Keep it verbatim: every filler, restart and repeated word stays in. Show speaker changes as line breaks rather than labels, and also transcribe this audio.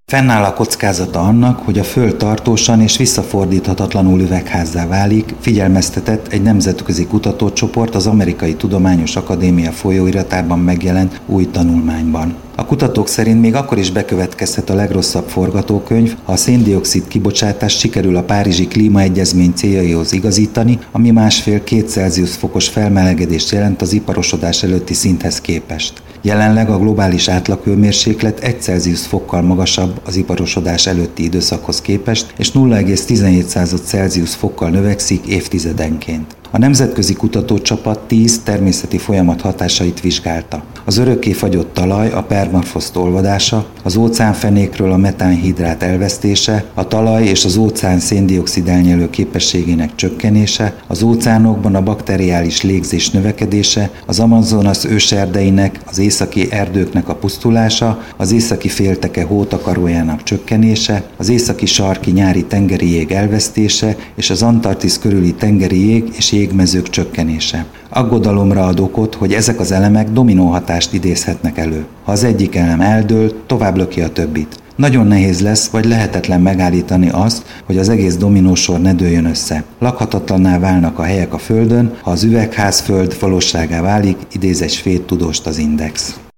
Fennáll a kockázata annak, hogy a Föld tartósan és visszafordíthatatlanul üvegházzá válik, figyelmeztetett egy nemzetközi kutatócsoport az Amerikai Tudományos Akadémia folyóiratában megjelent új tanulmányban. A kutatók szerint még akkor is bekövetkezhet a legrosszabb forgatókönyv, ha a szén-dioxid kibocsátást sikerül a Párizsi Klímaegyezmény céljaihoz igazítani, ami másfél-két Celsius fokos felmelegedést jelent az iparosodás előtti szinthez képest. Jelenleg a globális átlaghőmérséklet egy Celsius fokkal magasabb az iparosodás előtti időszakhoz képest, és nulla egész tizenhét Celsius fokkal növekszik évtizedenként. A nemzetközi kutatócsapat tíz természeti folyamat hatásait vizsgálta. Az örökké fagyott talaj, a permafrost olvadása, az óceánfenékről a metánhidrát elvesztése, a talaj és az óceán szén-dioxid elnyelő képességének csökkenése, az óceánokban a bakteriális légzés növekedése, az Amazonas őserdeinek, az északi erdőknek a pusztulása, az északi félteke hótakarójának csökkenése, az északi sarki nyári tengeri jég elvesztése és az Antarktisz körüli tengeri jég és jégmezők csökkenése. Aggodalomra ad okot, hogy ezek az elemek dominóhatást idézhetnek elő. Ha az egyik elem eldől, tovább löki a többit. Nagyon nehéz lesz, vagy lehetetlen megállítani azt, hogy az egész dominósor ne dőljön össze. Lakhatatlanná válnak a helyek a Földön, ha az üvegházföld valóságá válik, idéz egy svéd tudóst az Index.